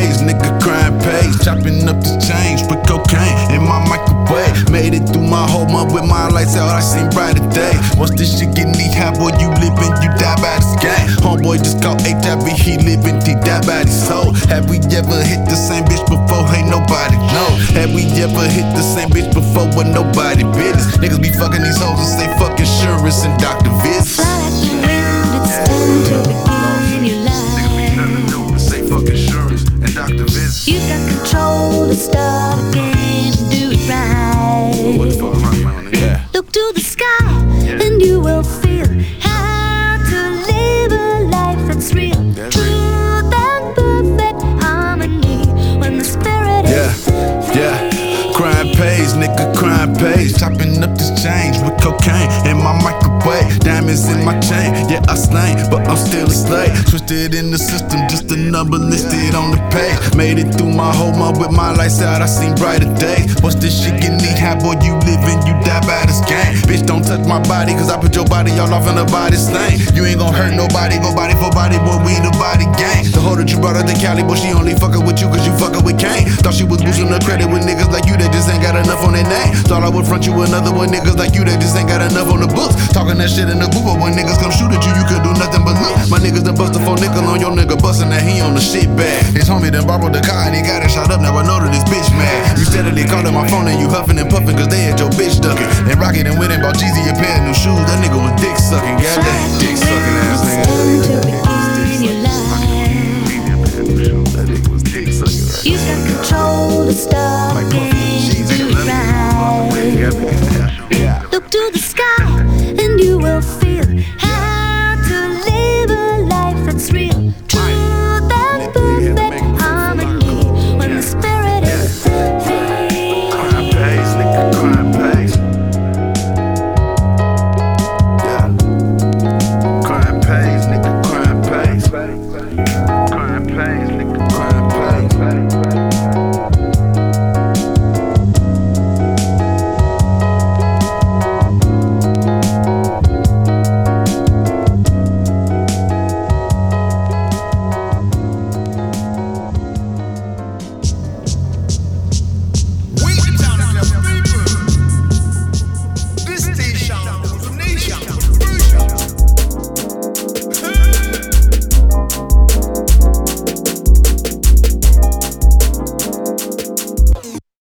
pays, nigga crime pays. Chopping up the change, put cocaine in my microwave. Made it through my whole month with my lights out, I seen brighter days. Once this shit get knee high, boy, you living, you die by this game. Homeboy just caught HIV, he living, he died by his soul. Have we ever hit the same bitch before? Ain't nobody know. Have we ever hit the same bitch before with nobody business? Niggas be fucking these hoes and say fuck insurance and doctor visits. Fly like the wind, it's time to begin your life. Niggas be nothing to do, say fuck insurance and doctor visits. You got control to start again and do it right. What the fuck am I doing? Yeah. Look to the sky and you will feel how to live a life that's real. Truth and perfect harmony when the spirit is Crime pays, nigga, crime pays. Chopping up this change with cocaine in my microwave. Diamonds in my chain, yeah, I slain, but I'm still a slave. Twisted in the system, just a number listed on the page. Made it through my whole month with my lights out, I seen brighter days. Once this shit get knee high, boy, you living, you die by this game. Bitch, don't touch my body, cause I put your body all off in the body stain. You ain't gon' hurt nobody, go body for body, boy, we the body gang. The hoe that you brought up to Cali, boy, she only fuckin' with you cause you fuckin' with Kane. Thought she was boosting her credit with niggas like you that just ain't got enough on their name. Thought I would front you another one, niggas like you that just ain't got enough on the books. Talking that shit in the booth, but when niggas come shoot at you, you could do nothing but look. My niggas done bust a 4 nickel on your nigga, bustin' that he on the shit bag. His homie done borrowed the car and he got it shot up, now I know that this bitch mad. You steadily callin' my phone and you huffin' and puffin' cause they had your bitch duckin'. And Rocket and went and bought Jeezy a pair of new shoes, that nigga was dick sucking, goddamn dick sucking ass nigga.